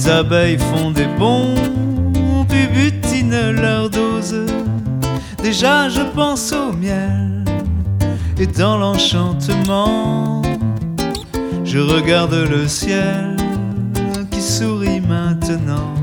Les abeilles font des bonds, puis butinent leur dose. Déjà je pense au miel, et dans l'enchantement, je regarde le ciel qui sourit maintenant.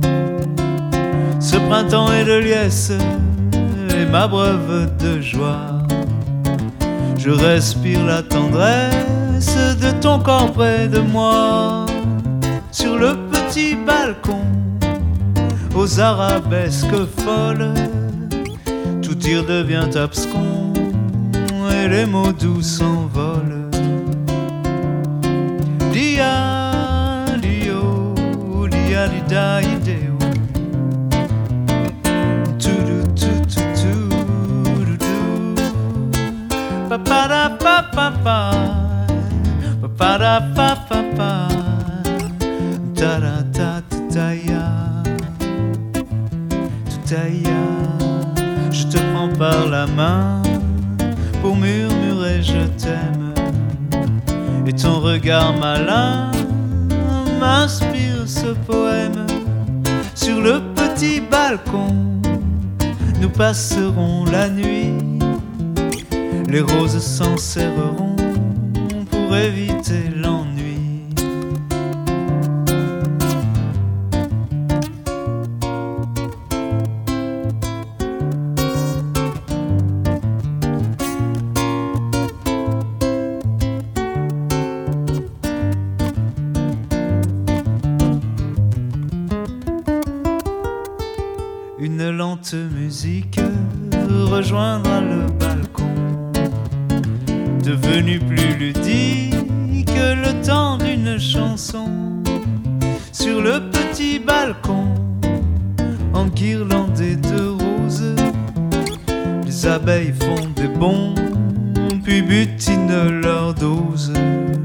Ce printemps est de liesse et ma breuve de joie. Je respire la tendresse de ton corps près de moi. Sur le petit balcon, aux arabesques folles, tout tir devient abscon et les mots doux s'envolent. Dia, dio, dia, di, da, ideo. Pa-pa-da-pa-pa-pa, pa-pa-da-pa-pa-pa, ta-da-ta-ta-ta-ya, ta-ta-ya. Je te prends par la main pour murmurer je t'aime, et ton regard malin m'inspire ce poème. Sur le petit balcon, nous passerons la nuit. Les roses s'en serreront pour éviter l'ennui. Une lente musique rejoindra le balcon, devenu plus ludique que le temps d'une chanson. Sur le petit balcon, enguirlandé de roses, les abeilles font des bonds, puis butinent leur dose.